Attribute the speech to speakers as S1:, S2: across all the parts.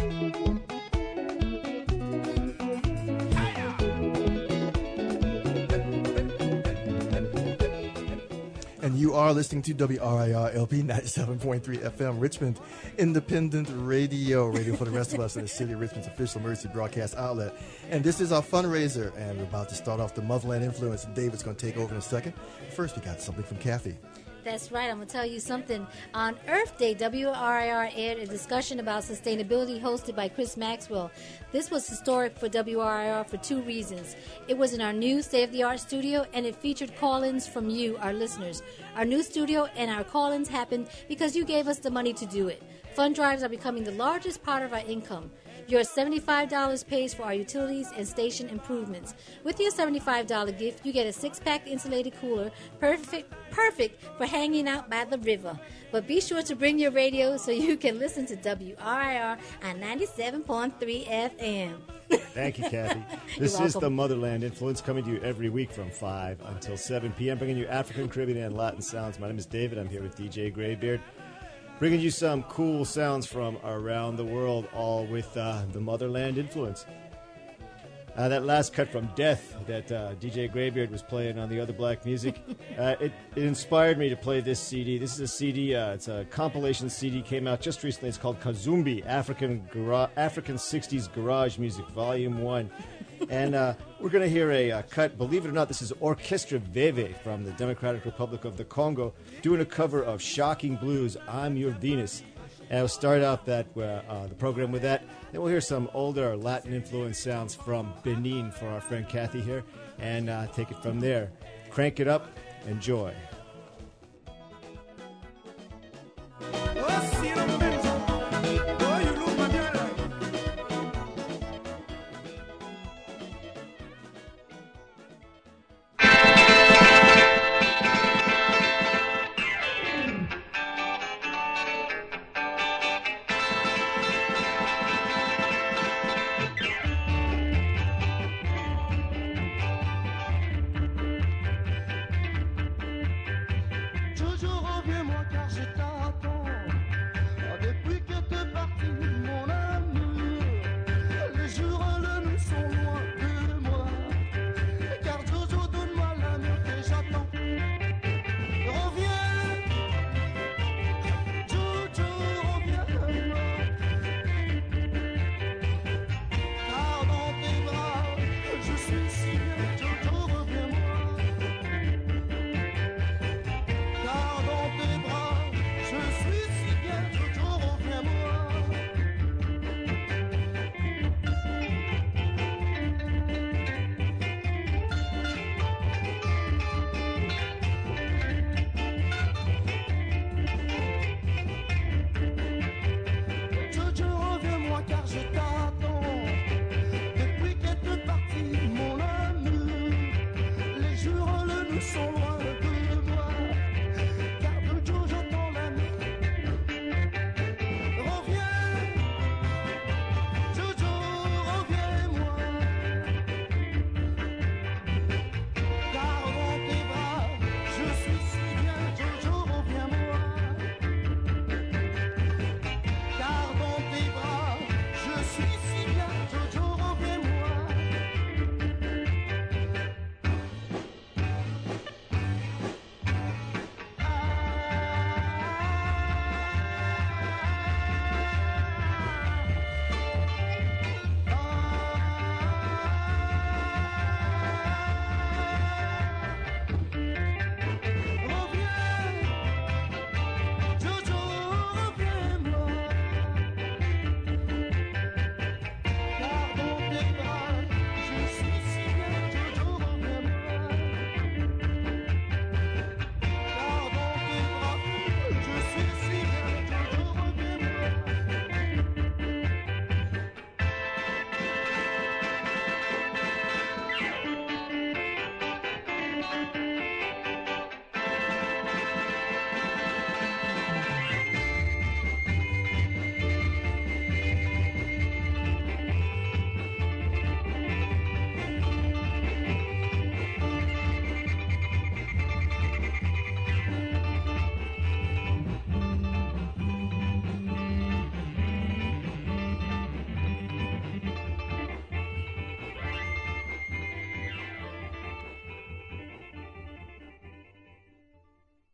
S1: And you are listening to WRIR LP 97.3 FM, Richmond Independent Radio, radio for the rest of us in the city of Richmond's official emergency broadcast outlet. And this is our fundraiser, and we're about to start off the Motherland Influence, and David's going to take over in a second. First, we got something from Kathy.
S2: That's right. I'm going to tell you something. On Earth Day, WRIR aired a discussion about sustainability hosted by Chris Maxwell. This was historic for WRIR for two reasons. It was in our new state-of-the-art studio, and it featured call-ins from you, our listeners. Our new studio and our call-ins happened because you gave us the money to do it. Fund drives are becoming the largest part of our income. Your $75 pays for our utilities and station improvements. With your $75 gift, you get a 6-pack insulated cooler, perfect for hanging out by the river. But be sure to bring your radio so you can listen to WRIR on 97.3 FM.
S3: Thank you, Kathy. This is the Motherland Influence, coming to you every week from 5 until 7 p.m., bringing you African, Caribbean, and Latin sounds. My name is David. I'm here with DJ Graybeard, bringing you some cool sounds from around the world, all with the Motherland Influence. That last cut from Death that DJ Graybeard was playing on the Other Black Music, it inspired me to play this CD. This is a CD, it's a compilation CD, came out just recently. It's called Kazumbi, African 60s Garage Music, Volume 1. And we're going to hear a cut, believe it or not, this is Orchestra Veve from the Democratic Republic of the Congo, doing a cover of Shocking Blues, I'm Your Venus. And we'll start out the program with that. Then we'll hear some older Latin-influenced sounds from Benin for our friend Kathy here, and take it from there. Crank it up. Enjoy.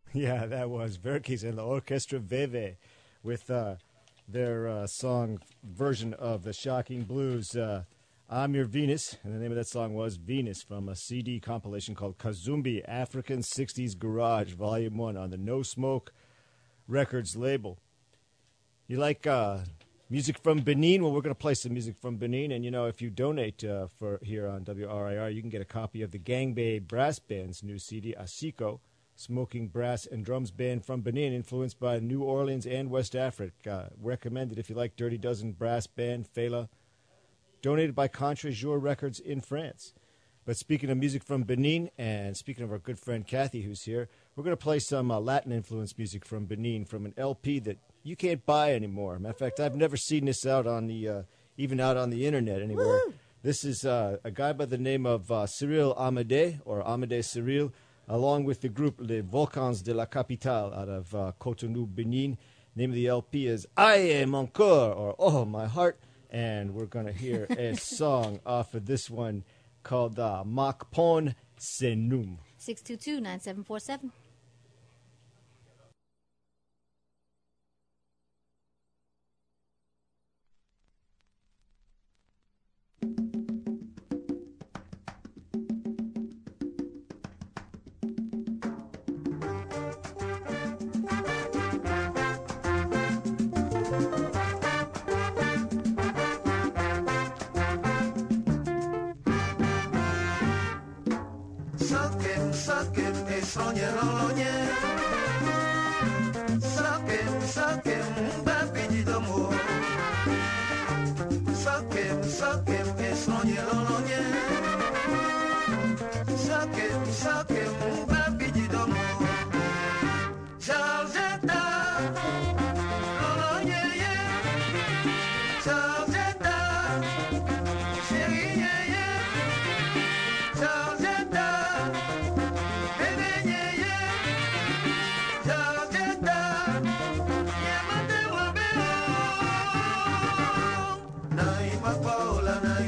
S3: Yeah, that was Verkis and the Orchestra Veve with their song version of the Shocking Blues, I'm Your Venus. And the name of that song was Venus from a CD compilation called Kazumbi African 60s Garage, Volume 1 on the No Smoke Records label. You like music from Benin? Well, we're going to play some music from Benin. And, you know, if you donate for here on WRIR, you can get a copy of the Gangbei Brass Band's new CD, Asiko, smoking brass and drums band from Benin, influenced by New Orleans and West Africa. Recommended if you like Dirty Dozen Brass Band, Fela. Donated by Contre Jour Records in France. But speaking of music from Benin, and speaking of our good friend Kathy, who's here, we're going to play some Latin-influenced music from Benin from an LP that you can't buy anymore. Matter of fact, I've never seen this out on the even out on the internet anywhere. Woo! This is a guy by the name of Cyril Amédée, or Amédée Cyril, along with the group Les Volcans de la Capitale out of Cotonou, Benin. Name of the LP is Aye Mon Cœur, or Oh My Heart, and we're going to hear a song off of this one called Makpon Senum.
S2: 622-9747.
S4: Paola,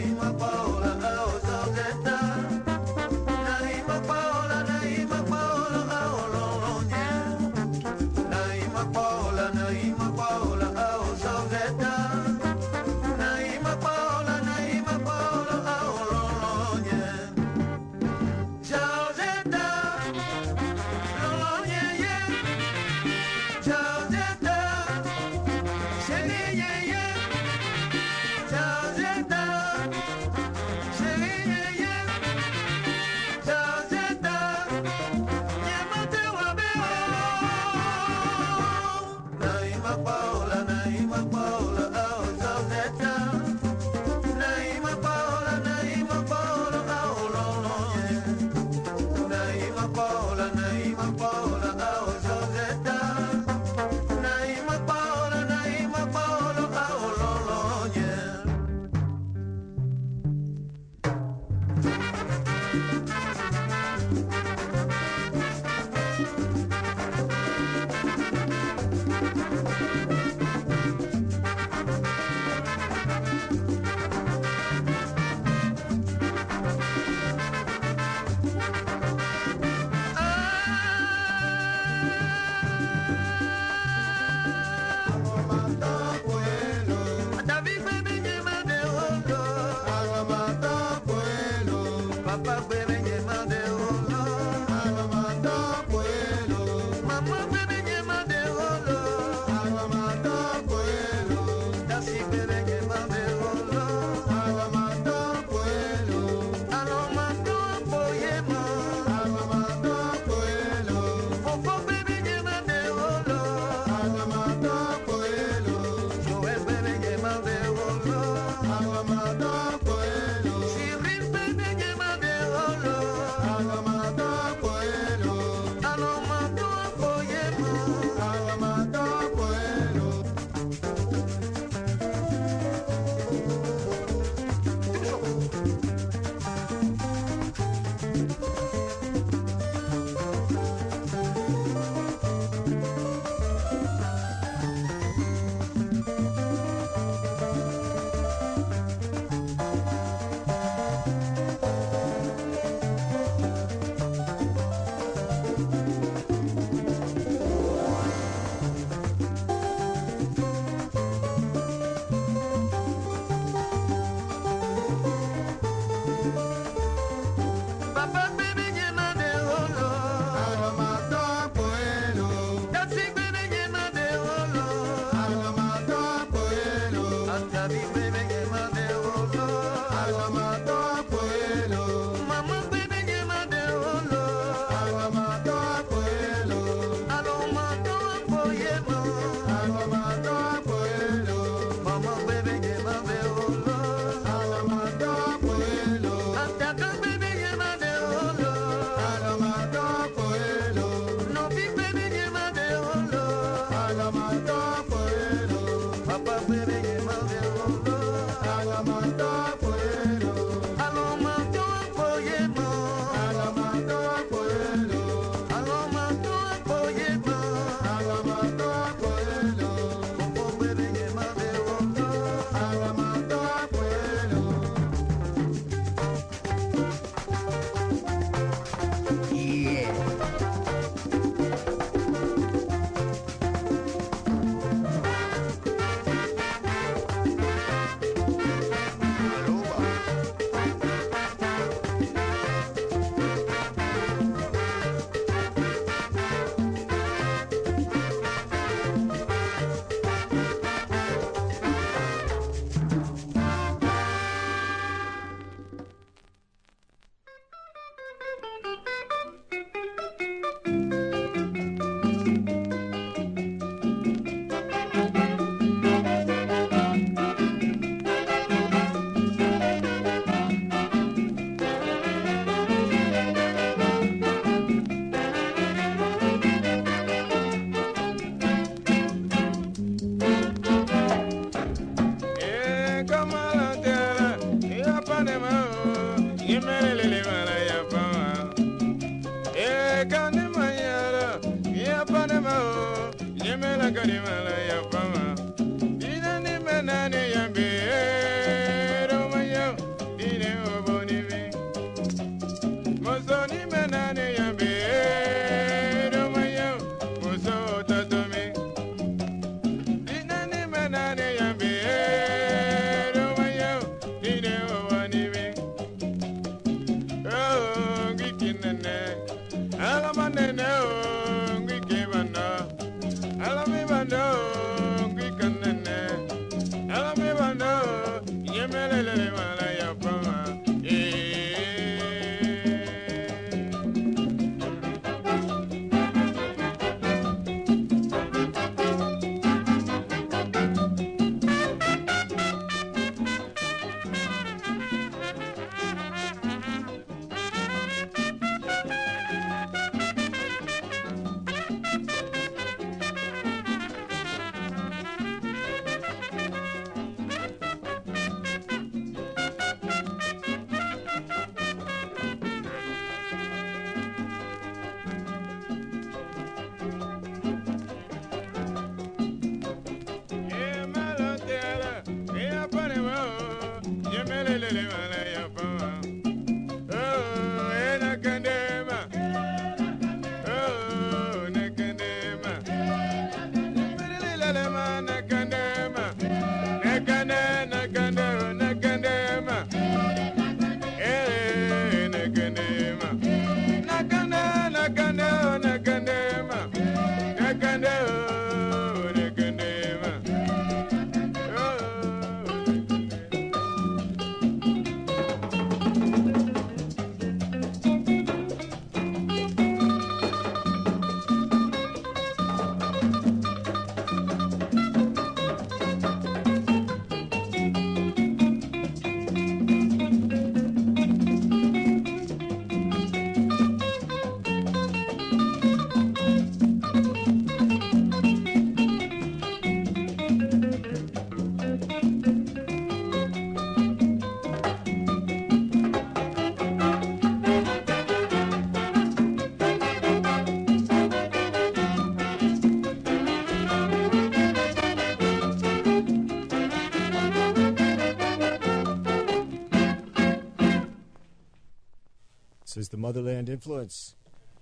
S3: This is the Motherland Influence.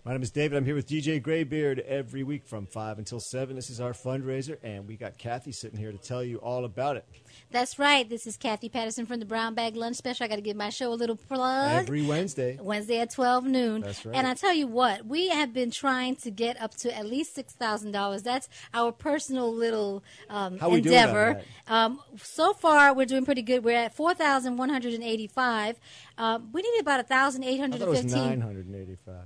S3: My name is David. I'm here with DJ Graybeard every week from 5 until 7. This is our fundraiser, and we got Kathy sitting here to tell you all about it.
S2: That's right. This is Kathy Patterson from the Brown Bag Lunch Special. I got to give my show a little plug.
S3: Every Wednesday.
S2: Wednesday at 12 noon.
S3: That's right.
S2: And I tell you what, we have been trying to get up to at least $6,000. That's our personal little
S3: How we
S2: endeavor.
S3: doing on
S2: So far, we're doing pretty good. We're at 4,185. We need about 1,815.
S3: I thought it was 985.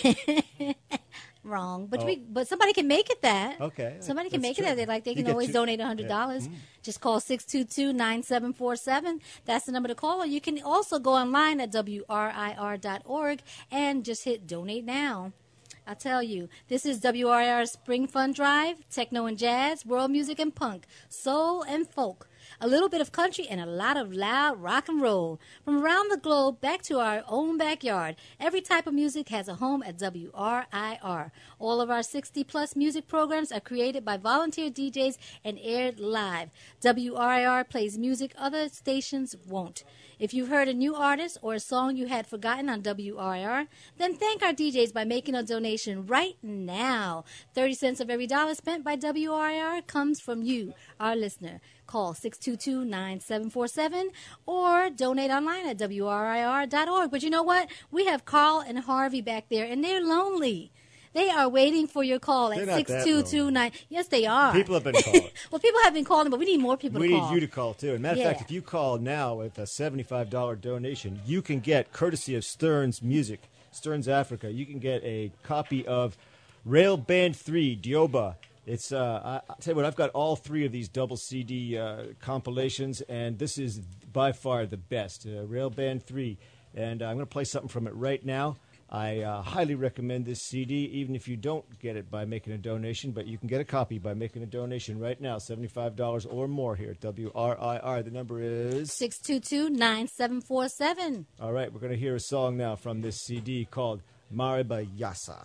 S2: Wrong, but somebody can make it that.
S3: Okay,
S2: somebody can
S3: that's
S2: make
S3: true.
S2: it that. They
S3: You
S2: can always
S3: get
S2: donate $100. Just call 622-9747. That's the number to call. Or you can also go online at WRIR.org and just hit donate now. I tell you, this is WRIR's Spring Fun Drive, techno and jazz, world music and punk, soul and folk, a little bit of country, and a lot of loud rock and roll. From around the globe back to our own backyard, every type of music has a home at WRIR. All of our 60-plus music programs are created by volunteer DJs and aired live. WRIR plays music other stations won't. If you've heard a new artist or a song you had forgotten on WRIR, then thank our DJs by making a donation right now. 30 cents of every dollar spent by WRIR comes from you, our listener. Call 622-9747 or donate online at WRIR.org. But you know what? We have Carl and Harvey back there, and they're lonely. They are waiting for your call at 6229. Yes, they are.
S3: People have been calling.
S2: Well, people have been calling, but we need more people to call.
S3: We need you to call, too. And matter of fact, if you call now with a $75 donation, you can get, courtesy of Stearns Music, Stearns Africa, you can get a copy of Rail Band 3, Dioba. It's I tell you what, I've got all three of these double CD compilations, and this is by far the best, Rail Band 3. And I'm going to play something from it right now. I highly recommend this CD, even if you don't get it by making a donation, but you can get a copy by making a donation right now, $75 or more here at WRIR. The number is
S2: 622-9747.
S3: All right, we're going to hear a song now from this CD called Mariba Yasa.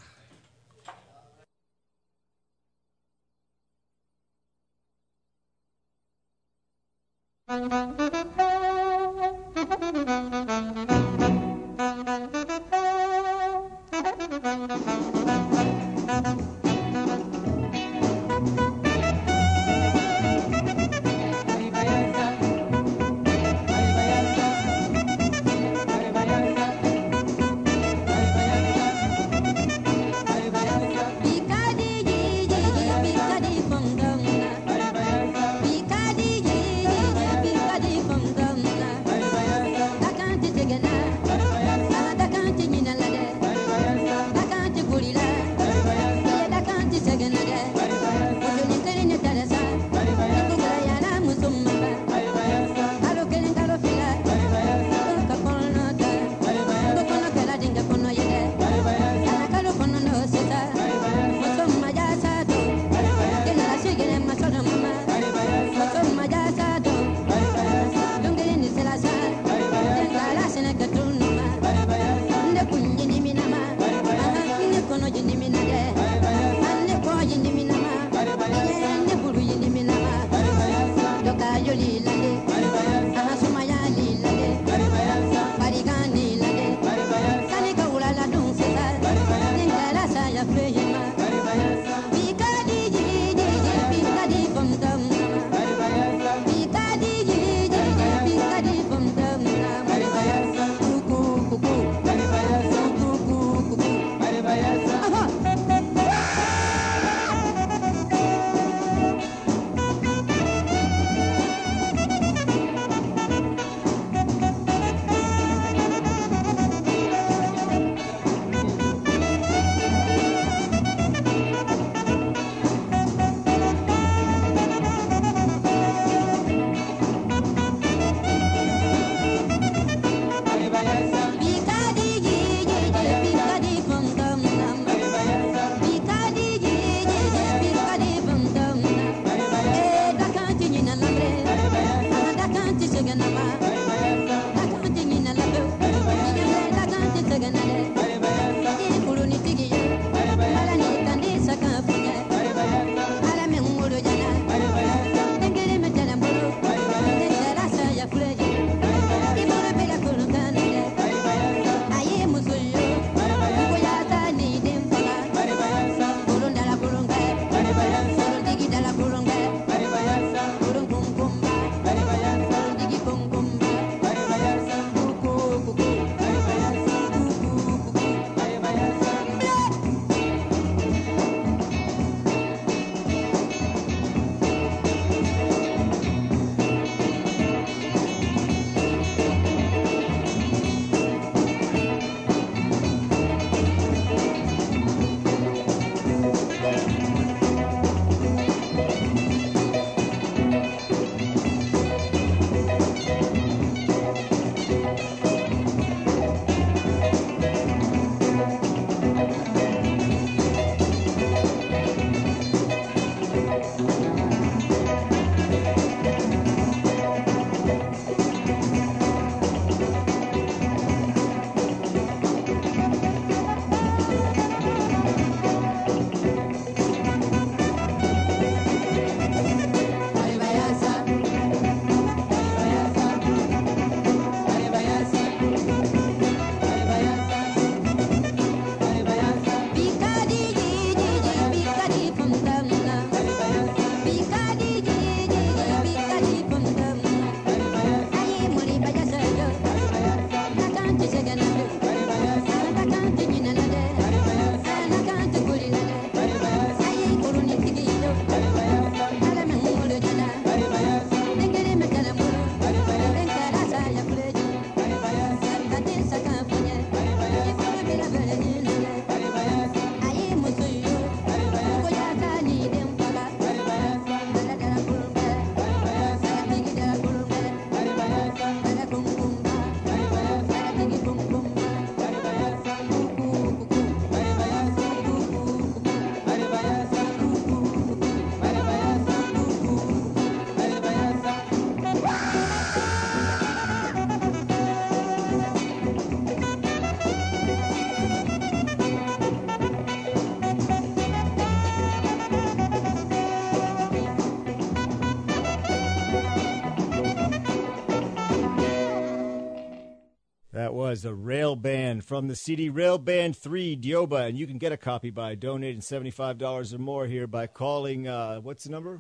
S3: That was a Rail Band from the CD Rail Band 3 Dioba, and you can get a copy by donating $75 or more here by calling, what's the number?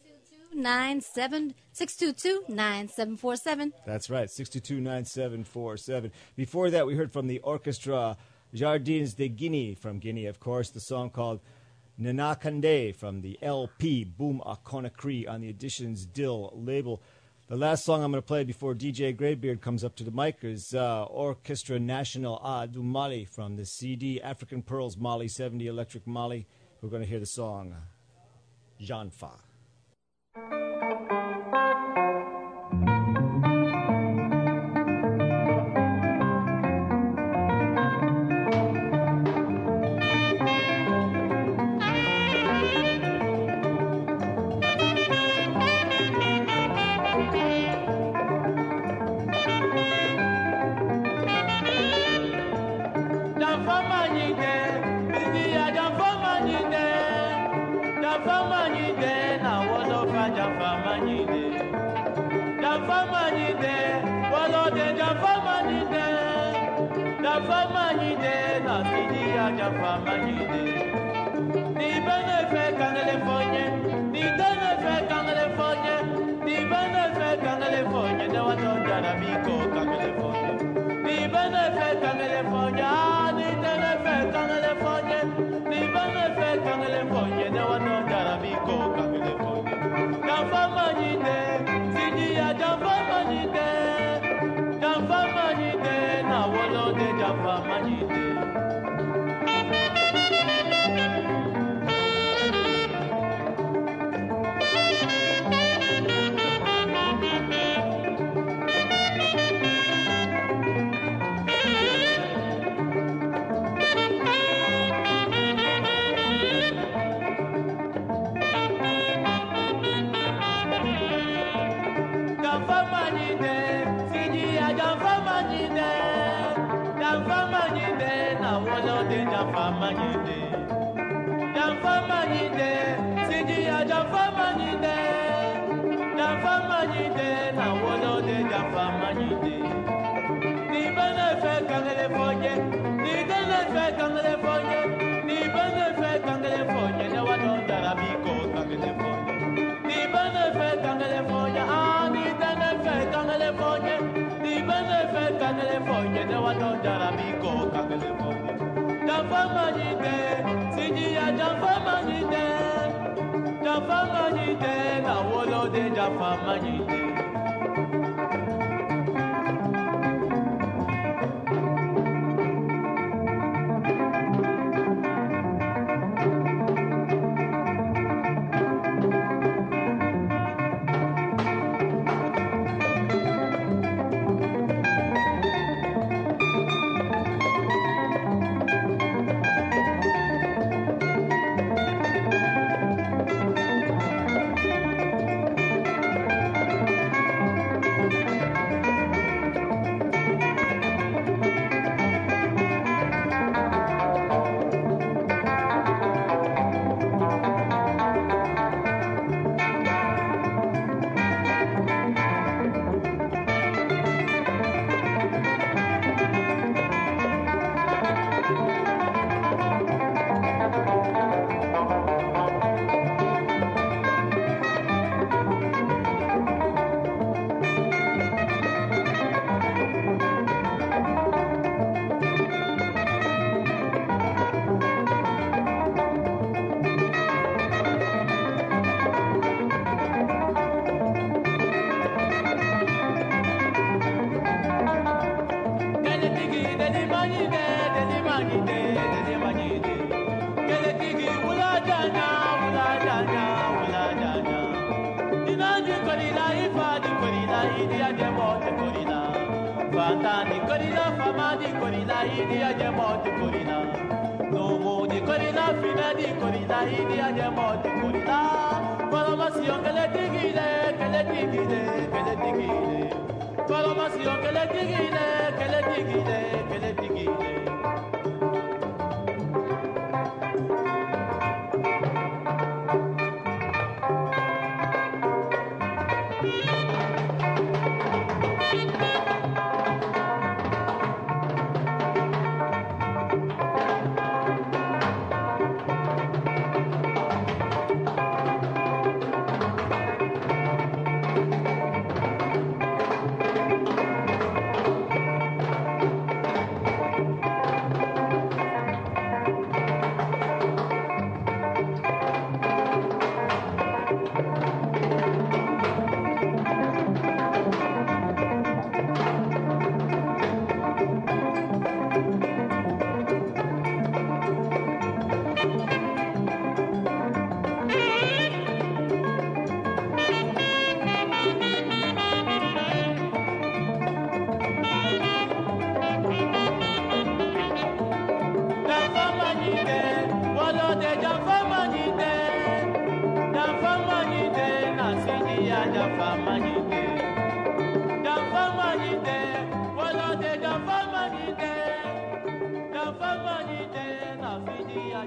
S2: 622-9747.
S3: That's right, 622-9747. Before that, we heard from the orchestra Jardins de Guinea, from Guinea, of course, the song called Nanakande from the LP Boom a Conakry on the Editions Dill label. The last song I'm going to play before DJ Greybeard comes up to the mic is Orchestra National du Mali from the CD African Pearls Mali 70 Electric Mali. We're going to hear the song Janfa.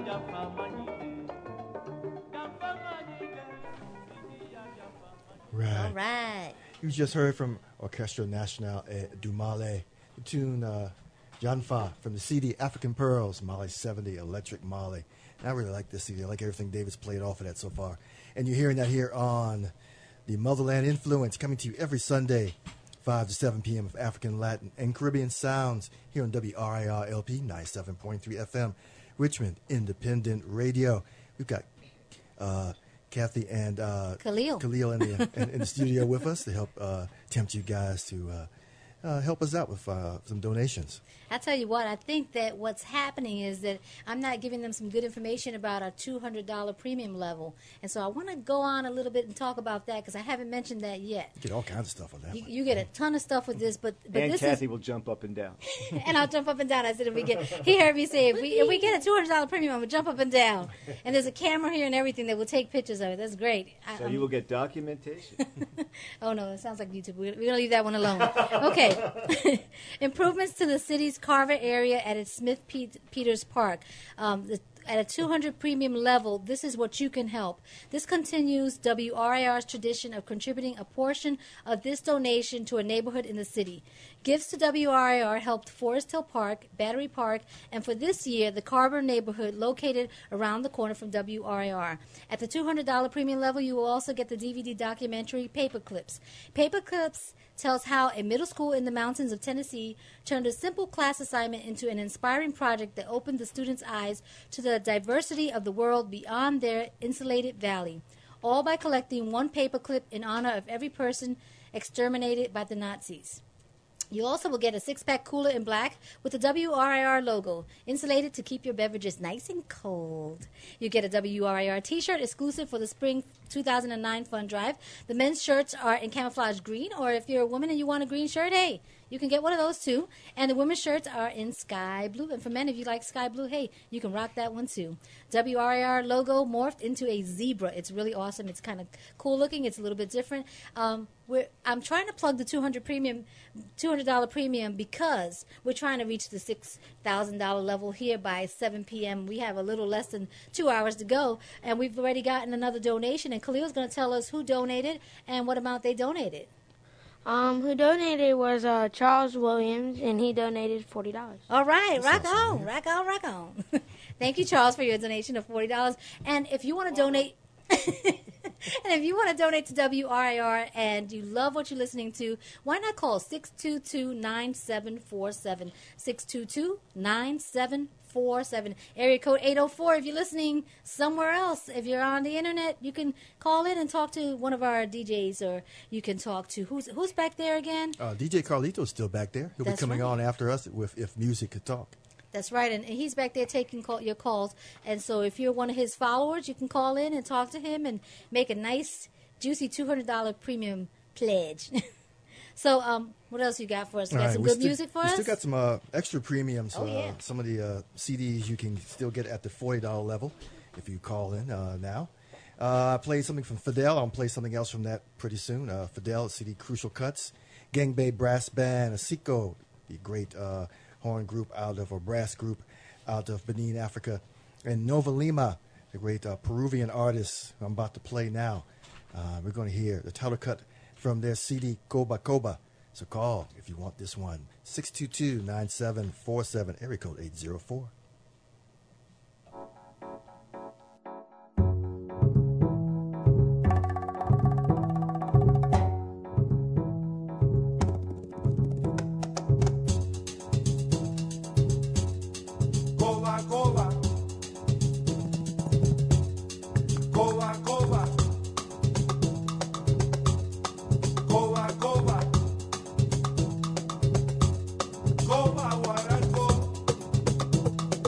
S1: Right.
S2: All right.
S1: You just heard from Orchestra Nationale du Mali, the tune Janfa from the CD African Pearls, Mali 70, Electric Mali. And I really like this CD. I like everything David's played off of that so far. And you're hearing that here on the Motherland Influence, coming to you every Sunday, 5 to 7 p.m. of African, Latin, and Caribbean sounds here on WRIR LP 97.3 FM, Richmond Independent Radio. We've got Kathy and
S2: Khalil
S1: in the studio with us to help tempt you guys to help us out with some donations.
S2: I tell you what, I think that what's happening is that I'm not giving them some good information about our $200 premium level. And so I want to go on a little bit and talk about that because I haven't mentioned that yet.
S1: You get all kinds of stuff on that.
S2: You get a ton of stuff with this, but
S4: and
S2: this
S4: Kathy will jump up and down.
S2: And I'll jump up and down. I said, he heard me say, if we get a $200 premium, I'm going to jump up and down. And there's a camera here and everything that will take pictures of it. That's great.
S4: So you will get documentation.
S2: Oh, no, it sounds like YouTube. We're going to leave that one alone. Okay. Improvements to the city's Carver area at its Smith Peters Park. At a 200 premium level, this is what you can help. This continues WRIR's tradition of contributing a portion of this donation to a neighborhood in the city. Gifts to WRIR helped Forest Hill Park, Battery Park, and for this year, the Carver neighborhood located around the corner from WRIR. At the $200 premium level, you will also get the DVD documentary Paperclips. Paperclips tells how a middle school in the mountains of Tennessee turned a simple class assignment into an inspiring project that opened the students' eyes to the diversity of the world beyond their insulated valley, all by collecting one paperclip in honor of every person exterminated by the Nazis. You also will get a six-pack cooler in black with the WRIR logo, insulated to keep your beverages nice and cold. You get a WRIR T-shirt exclusive for the Spring 2009 Fund Drive. The men's shirts are in camouflage green, or if you're a woman and you want a green shirt, hey, you can get one of those too. And the women's shirts are in sky blue. And for men, if you like sky blue, hey, you can rock that one too. WRIR logo morphed into a zebra. It's really awesome. It's kind of cool looking. It's a little bit different. I'm trying to plug the $200 premium because we're trying to reach the $6,000 level here by 7 p.m. We have a little less than 2 hours to go, and we've already gotten another donation. And Khalil's going to tell us who donated and what amount they donated.
S5: Who donated was Charles Williams, and he donated $40.
S2: All right, rock on. Thank you, Charles, for your donation of $40. And if you want to donate... And if you want to donate to WRIR and you love what you're listening to, why not call 622-9747, 622-9747, area code 804. If you're listening somewhere else, if you're on the internet, you can call in and talk to one of our DJs, or you can talk to, who's back there again?
S1: DJ Carlito's still back there. He'll be coming on after us with If Music Could Talk.
S2: That's right, and he's back there taking your calls. And so if you're one of his followers, you can call in and talk to him and make a nice, juicy $200 premium pledge. So what else you got for us? You got some good music for us?
S1: We still got some extra premiums.
S2: Yeah.
S1: Some of the CDs you can still get at the $40 level if you call in now. I played something from Fidel. I'll play something else from that pretty soon. Fidel, CD Crucial Cuts, Gang Bay Brass Band, Asiko, the great... horn group or brass group out of Benin, Africa, and Nova Lima, the great Peruvian artist I'm about to play now. We're going to hear the title cut from their CD Coba Coba. So call if you want this one. 622-9747, area code 804.
S6: Coba guaraco,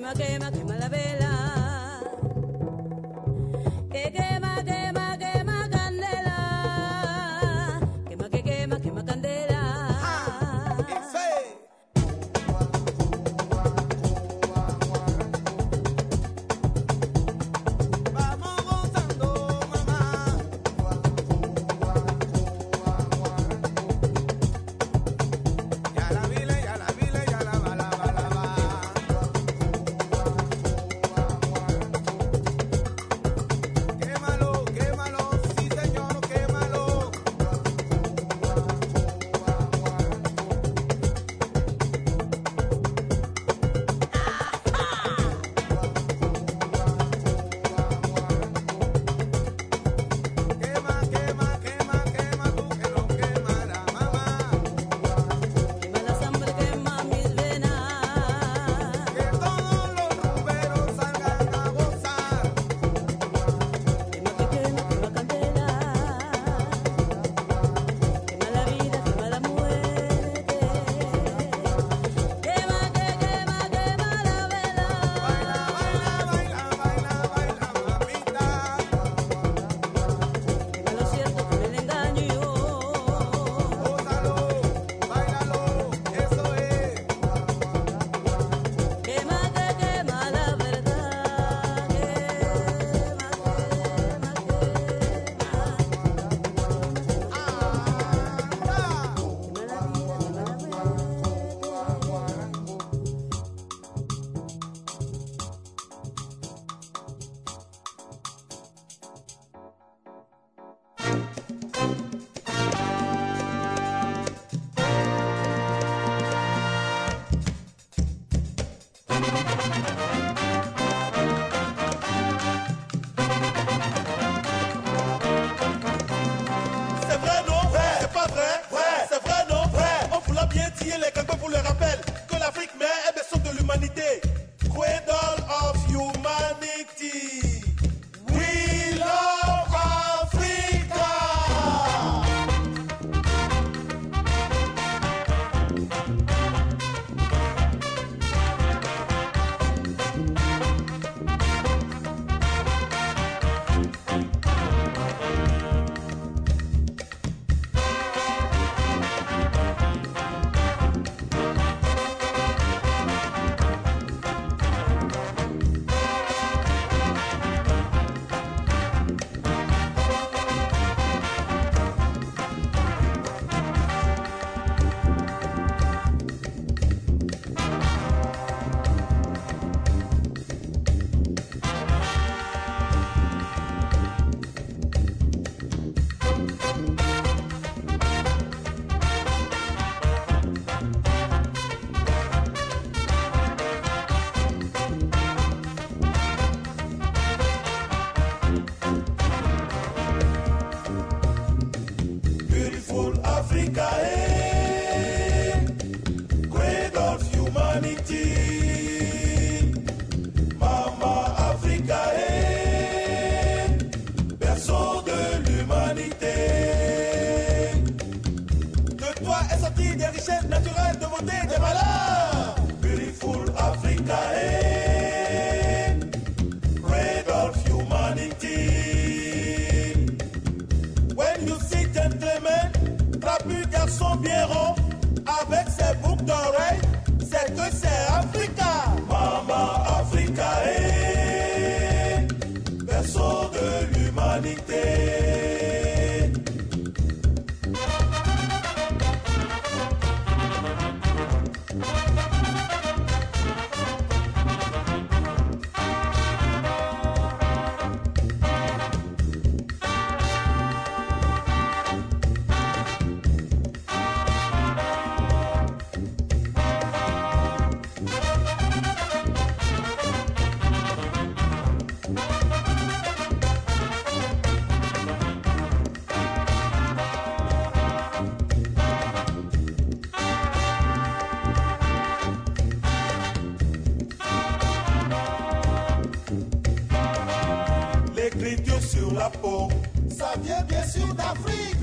S6: sur la peau, ça vient bien sûr d'Afrique.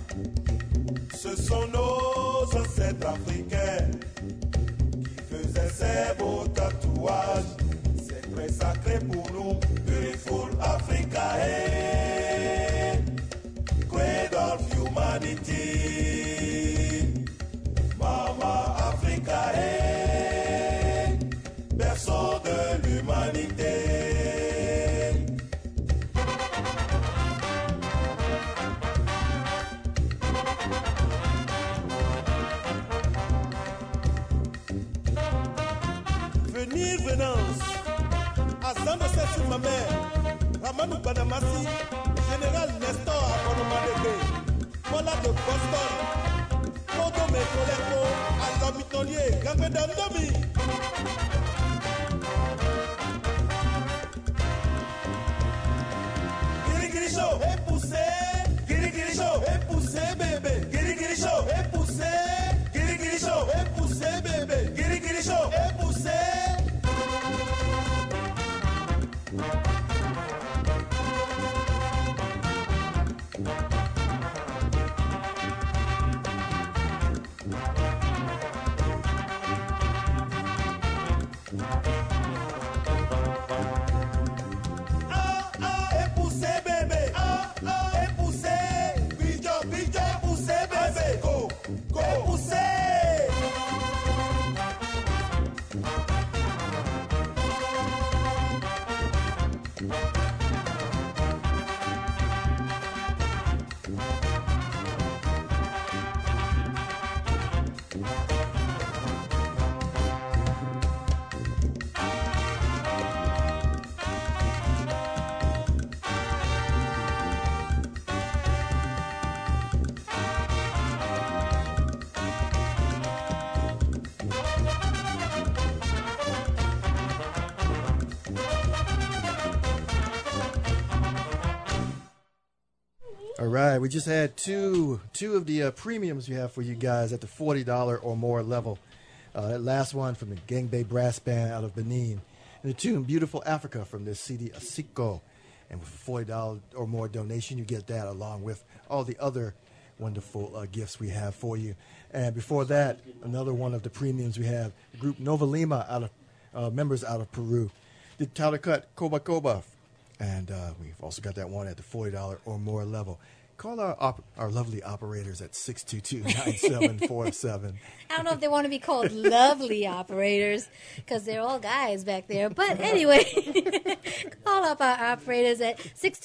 S6: Ce sont nos ancêtres africains qui faisaient ces beaux tatouages sacré pour nous. Beautiful Africa, hey, cradle of humanity. Mama Africa, hey, berceau de l'humanité. Venance, Hassan de cette ma mère, Ramanou Banamasi, Général Nestor Abonomadeke, Paula de Boston, Modo Mekoleko, Alamitolier, Gambedamdomi. Giri Show, et poussé, Giri Show, et poussé bébé, Giri Show, et poussé, Giri Show, et poussé bébé, Giri Show, et poussé.
S1: All right, we just had two of the premiums we have for you guys at the $40 or more level. That last one from the Gangbei Brass Band out of Benin. And the tune, Beautiful Africa, from the CD Asiko. And with a $40 or more donation, you get that along with all the other wonderful gifts we have for you. And before that, another one of the premiums we have, the group Nova Lima, out of members out of Peru. The title cut, Koba Koba. And we've also got that one at the $40 or more level. Call our lovely operators at 622-9747.
S2: I don't know if they want to be called lovely operators because they're all guys back there. But anyway, call up our operators at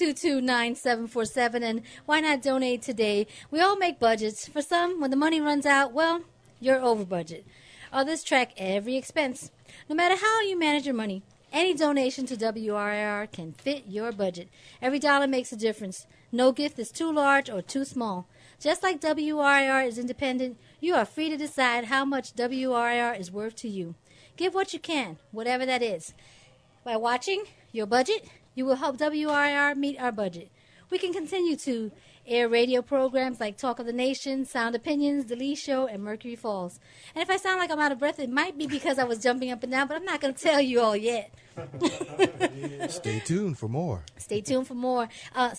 S2: 622-9747. And why not donate today? We all make budgets. For some, when the money runs out, well, you're over budget. Others track every expense. No matter how you manage your money, any donation to WRIR can fit your budget. Every dollar makes a difference. No gift is too large or too small. Just like WRIR is independent, you are free to decide how much WRIR is worth to you. Give what you can, whatever that is. By watching your budget, you will help WRIR meet our budget. We can continue to air radio programs like Talk of the Nation, Sound Opinions, The Lee Show, and Mercury Falls. And if I sound like I'm out of breath, it might be because I was jumping up and down, but I'm not going to tell you all yet.
S1: Stay tuned for more.
S2: Stay tuned for more.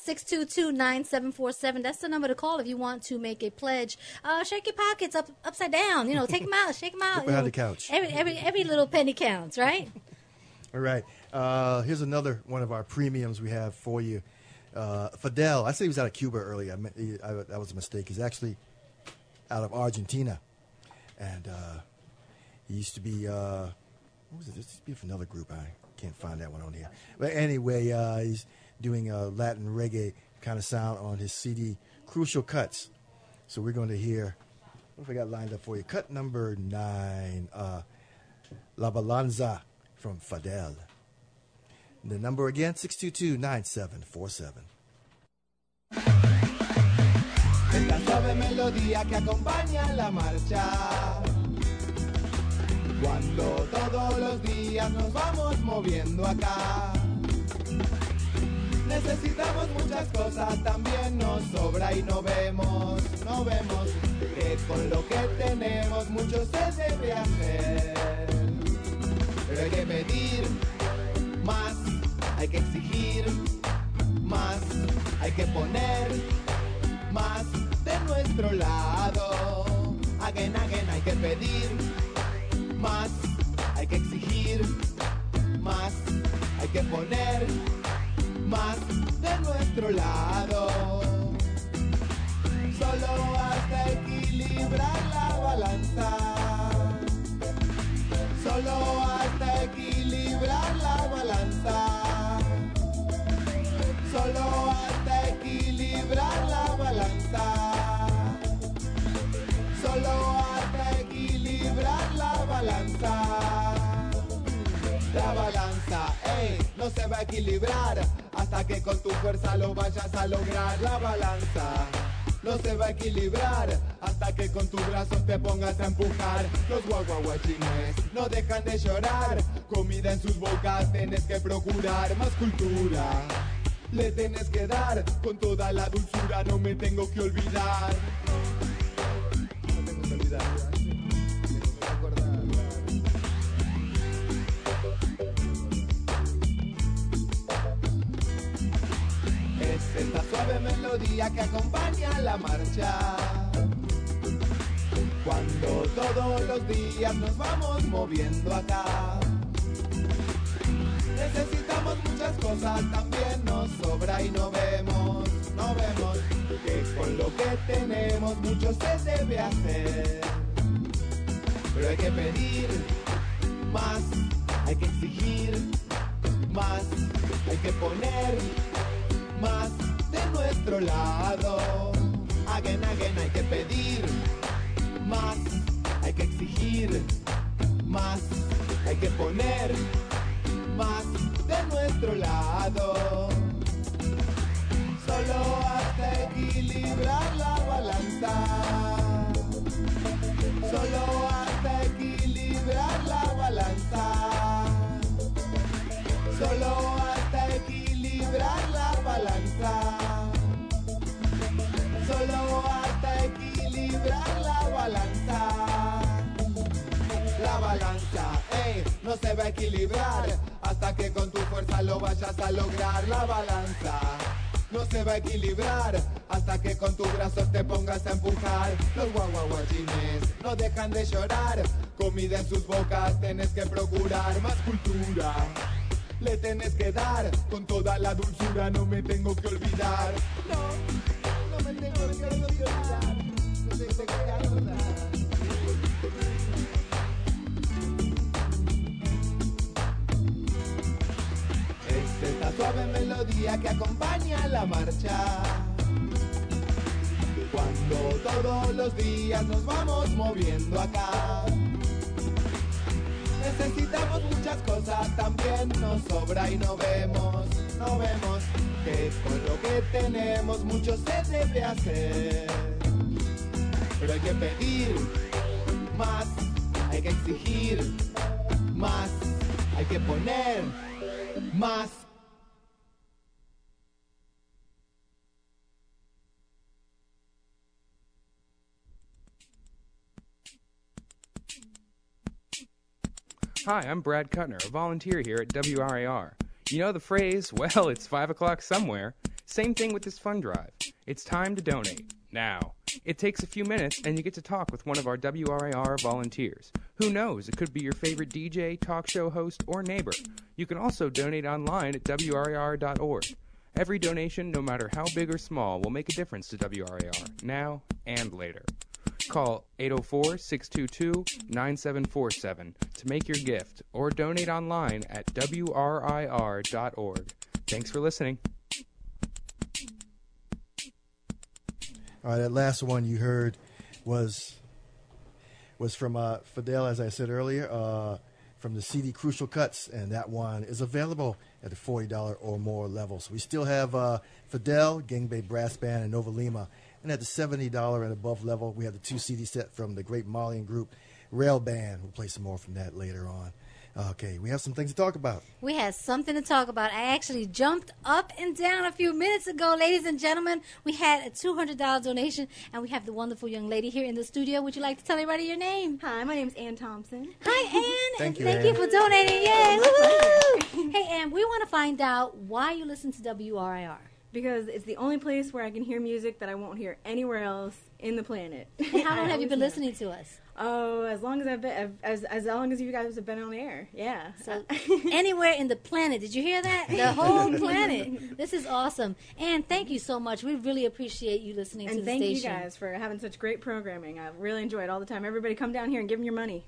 S2: 622-9747. That's the number to call if you want to make a pledge. Shake your pockets upside down. You know, take them out, shake them out.
S1: Behind the couch.
S2: Every little penny counts, right?
S1: All right. Here's another one of our premiums we have for you. Fidel, I said he was out of Cuba earlier. That was a mistake. He's actually out of Argentina. And he used to be, what was it? This used to be from another group. I can't find that one on here. But anyway, he's doing a Latin reggae kind of sound on his CD, Crucial Cuts. So we're going to hear, what have I got lined up for you? Cut number 9, La Balanza from Fidel. The number again, 622-9747.
S7: Esta suave melodía que acompaña la marcha. Cuando todos los días nos vamos moviendo acá. Necesitamos muchas cosas, también nos sobra y no vemos que con lo que tenemos mucho se debe hacer. Pero hay que pedir más, hay que exigir más, hay que poner más de nuestro lado. Again, hay que pedir más, hay que exigir más, hay hay que poner más de nuestro lado. Solo hasta equilibrar la balanza. Solo hasta equilibrar la balanza. Solo hasta equilibrar la balanza. Solo hasta equilibrar la balanza. La balanza, no se va a equilibrar hasta que con tu fuerza lo vayas a lograr. La balanza no se va a equilibrar hasta que con tus brazos te pongas a empujar. Los guaguaguachines no dejan de llorar, comida en sus bocas tenés que procurar. Más cultura le tenés que dar, con toda la dulzura no me tengo que olvidar. No tengo que olvidar, tengo que recordar. Es esta suave melodía que acompaña la marcha. Cuando todos los días nos vamos moviendo acá. Necesitamos muchas cosas, también nos sobra y no vemos que con lo que tenemos mucho se debe hacer. Pero hay que pedir más, hay que exigir más, hay que poner más de nuestro lado. Again, hay que pedir más, hay que exigir más, hay que poner más de nuestro lado. Solo hasta equilibrar la balanza. Solo hasta equilibrar la balanza. Solo hasta equilibrar la balanza. Solo hasta equilibrar la balanza. La balanza, no se va a equilibrar hasta que con tu fuerza lo vayas a lograr. La balanza no se va a equilibrar hasta que con tus brazos te pongas a empujar. Los guaguaguachines no dejan de llorar, comida en sus bocas tenés que procurar. Más cultura le tenés que dar, con toda la dulzura no me tengo que olvidar. No me tengo que olvidar, no tengo que olvidar. Es esta suave melodía que acompaña la marcha. Cuando todos los días nos vamos moviendo acá. Necesitamos muchas cosas, también nos sobra y no vemos que con lo que tenemos mucho se debe hacer. Pero hay que pedir más, hay que exigir más, hay que poner más.
S8: Hi, I'm Brad Kuttner, a volunteer here at WRIR. You know the phrase, well, it's 5 o'clock somewhere. Same thing with this fund drive. It's time to donate. Now. It takes a few minutes and you get to talk with one of our WRIR volunteers. Who knows, it could be your favorite DJ, talk show host, or neighbor. You can also donate online at WRIR.org. Every donation, no matter how big or small, will make a difference to WRIR, now and later. Call 804-622-9747 to make your gift or donate online at WRIR.org. Thanks for listening.
S1: All right, that last one you heard was from Fidel, as I said earlier, from the CD Crucial Cuts, and that one is available at the $40 or more level. So we still have Fidel, Gang Bay Brass Band, and Nova Lima. And at the $70 and above level, we have the 2 CD set from the great Malian group Rail Band. We'll play some more from that later on. Okay, we have some things to talk about.
S2: We had something to talk about. I actually jumped up and down a few minutes ago, ladies and gentlemen. We had a $200 donation, and we have the wonderful young lady here in the studio. Would you like to tell everybody your name?
S9: Hi, my name's Ann Thompson.
S2: Hi, Ann.
S1: Thank you,
S2: Thank
S1: Ann.
S2: you for donating. Yay. Woo-hoo. Hey, Ann, we want to find out why you listen to WRIR.
S9: Because it's the only place where I can hear music that I won't hear anywhere else in the planet.
S2: And how long have you been listening to us?
S9: Oh, as long as I've been, as long as you guys have been on air, yeah.
S2: So anywhere in the planet, did you hear that? The whole planet. This is awesome. And thank you so much. We really appreciate you listening to the
S9: station. And thank you
S2: station.
S9: guys for having such great programming. I really enjoy it all the time. Everybody come down here and give them your money.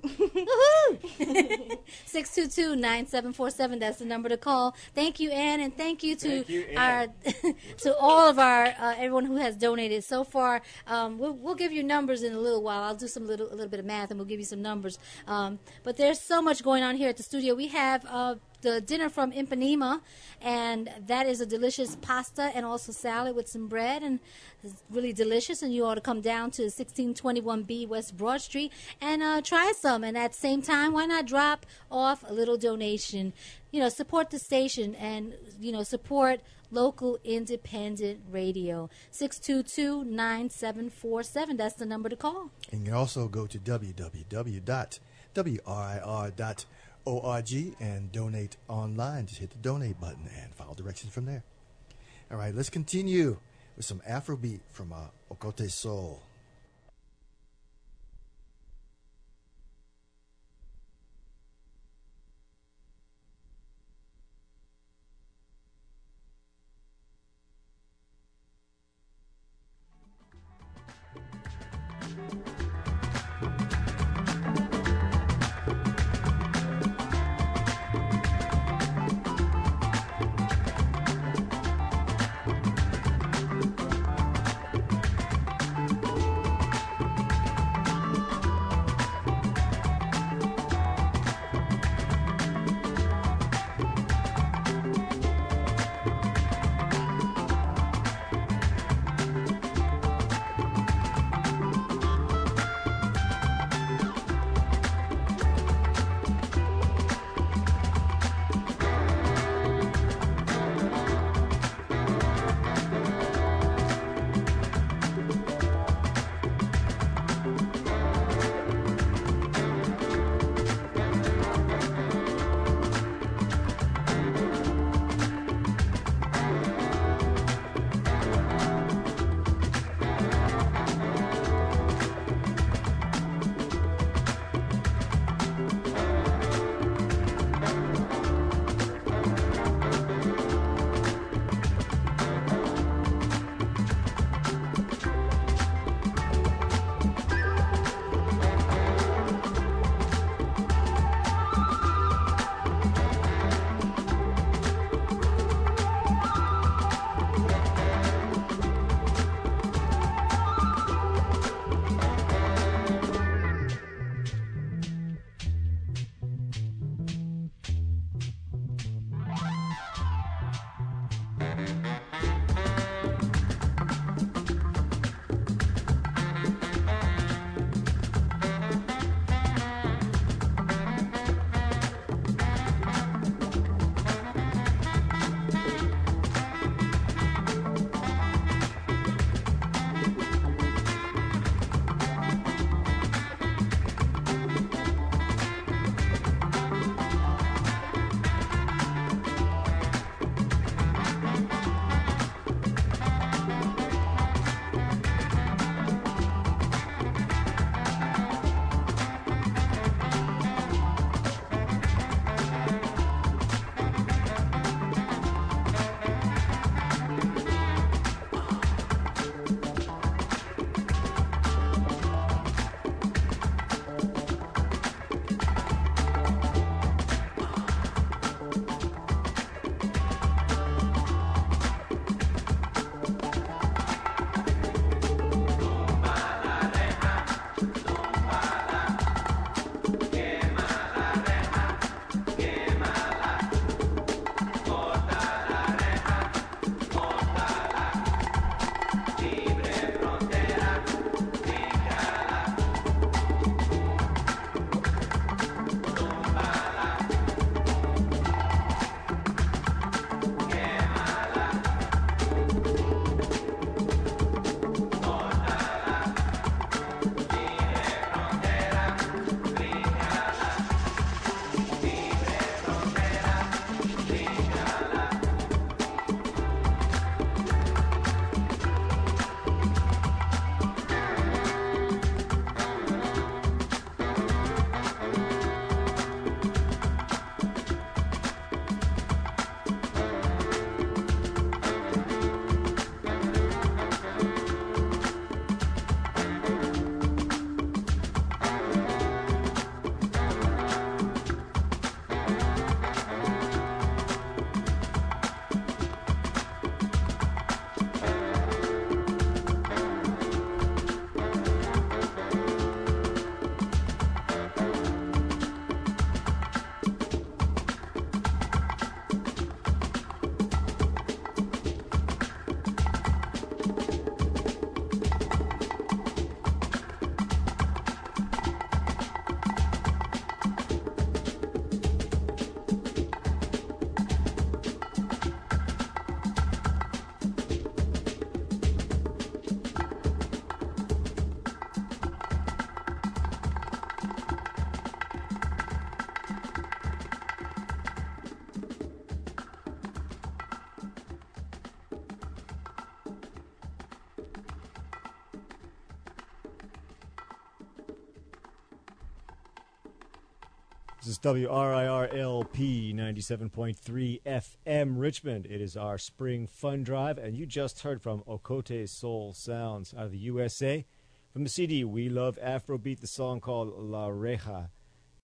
S2: 622-9747. That's the number to call. Thank you, Ann, and thank you to our to all of our everyone who has donated so far. We'll give you numbers in a little while. I'll do a little bit of math, and we'll give you some numbers. But there's so much going on here at the studio. We have the dinner from Ipanema, and that is a delicious pasta and also salad with some bread, and it's really delicious. And you ought to come down to 1621B West Broad Street and try some. And at the same time, why not drop off a little donation? Support the station and support local independent radio. 622-9747. That's the number to call.
S1: And you can also go to www.wrir.org and donate online. Just hit the donate button and follow directions from there. All right, let's continue with some Afrobeat from Okote Soul.
S3: This is WRIR-LP 97.3 FM Richmond. It is our spring fun drive, and you just heard from Okote Soul Sounds out of the USA. From the CD We Love Afrobeat, the song called La Reja.